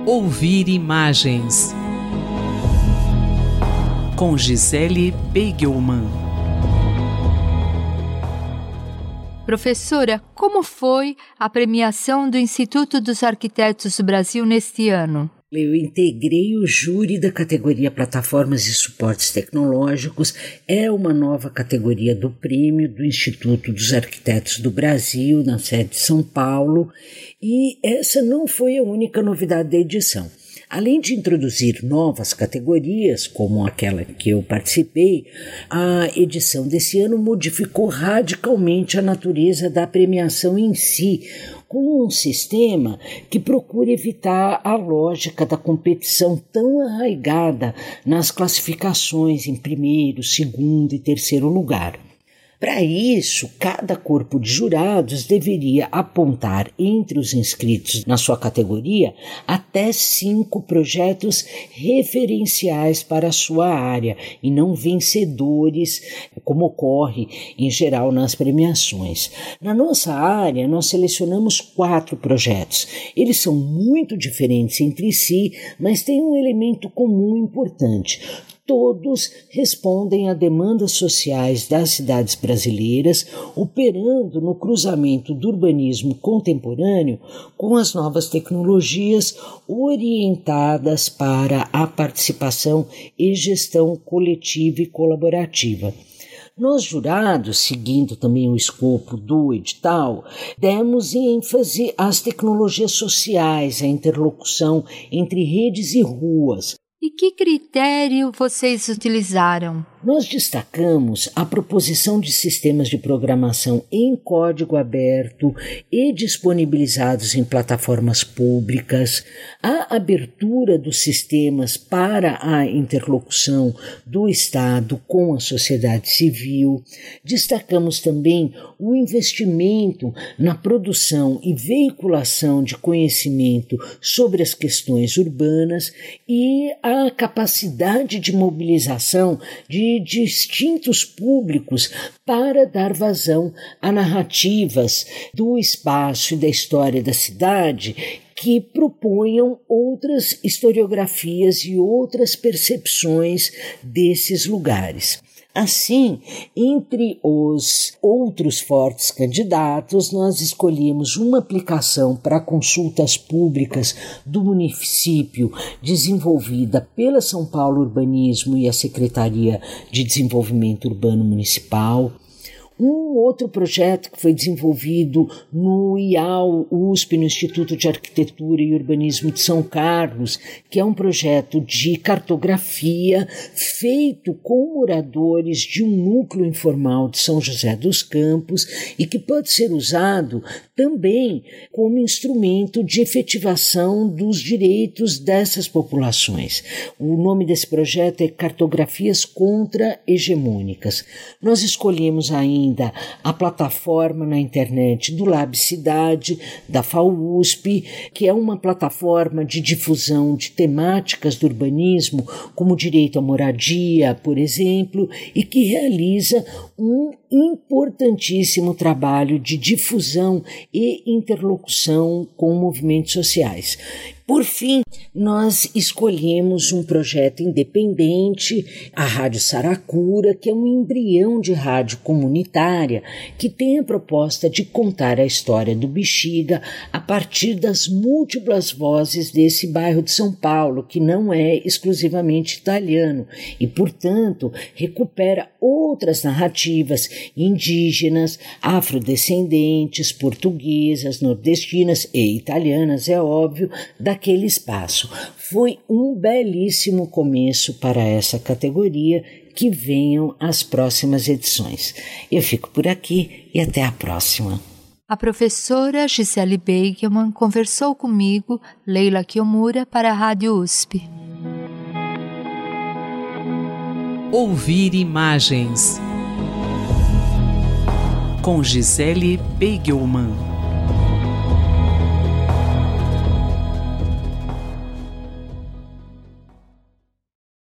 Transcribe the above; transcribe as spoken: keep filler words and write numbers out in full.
Ouvir imagens com Gisele Beigelman. Professora, como foi a premiação do Instituto dos Arquitetos do Brasil neste ano? Eu integrei o júri da categoria Plataformas e Suportes Tecnológicos. É uma nova categoria do prêmio do Instituto dos Arquitetos do Brasil, na sede de São Paulo, e essa não foi a única novidade da edição. Além de introduzir novas categorias, como aquela que eu participei, a edição desse ano modificou radicalmente a natureza da premiação em si, com um sistema que procura evitar a lógica da competição tão arraigada nas classificações em primeiro, segundo e terceiro lugar. Para isso, cada corpo de jurados deveria apontar entre os inscritos na sua categoria até cinco projetos referenciais para a sua área e não vencedores, como ocorre em geral nas premiações. Na nossa área, nós selecionamos quatro projetos. Eles são muito diferentes entre si, mas têm um elemento comum importante. Todos respondem a demandas sociais das cidades brasileiras, operando no cruzamento do urbanismo contemporâneo com as novas tecnologias orientadas para a participação e gestão coletiva e colaborativa. Nós, jurados, seguindo também o escopo do edital, demos ênfase às tecnologias sociais, à interlocução entre redes e ruas. E que critério vocês utilizaram? Nós destacamos a proposição de sistemas de programação em código aberto e disponibilizados em plataformas públicas, a abertura dos sistemas para a interlocução do Estado com a sociedade civil. Destacamos também o investimento na produção e veiculação de conhecimento sobre as questões urbanas e a capacidade de mobilização de distintos públicos para dar vazão a narrativas do espaço e da história da cidade que proponham outras historiografias e outras percepções desses lugares. Assim, entre os outros fortes candidatos, nós escolhemos uma aplicação para consultas públicas do município desenvolvida pela São Paulo Urbanismo e a Secretaria de Desenvolvimento Urbano Municipal. Um outro projeto que foi desenvolvido no I A L U S P, no Instituto de Arquitetura e Urbanismo de São Carlos, que é um projeto de cartografia feito com moradores de um núcleo informal de São José dos Campos e que pode ser usado também como instrumento de efetivação dos direitos dessas populações. O nome desse projeto é Cartografias Contra-Hegemônicas. Nós escolhemos ainda ainda a plataforma na internet do Lab Cidade, da F A U S P, que é uma plataforma de difusão de temáticas do urbanismo, como direito à moradia, por exemplo, e que realiza um importantíssimo trabalho de difusão e interlocução com movimentos sociais. Por fim, nós escolhemos um projeto independente, a Rádio Saracura, que é um embrião de rádio comunitária que tem a proposta de contar a história do Bexiga a partir das múltiplas vozes desse bairro de São Paulo, que não é exclusivamente italiano e, portanto, recupera outras narrativas indígenas, afrodescendentes, portuguesas, nordestinas e italianas, é óbvio, daquele espaço. Foi um belíssimo começo para essa categoria. Que venham as próximas edições. Eu fico por aqui e até a próxima. A professora Gisele Beigelman conversou comigo, Leila Kiyomura, para a Rádio U S P. Ouvir imagens com Gisele Beigelman.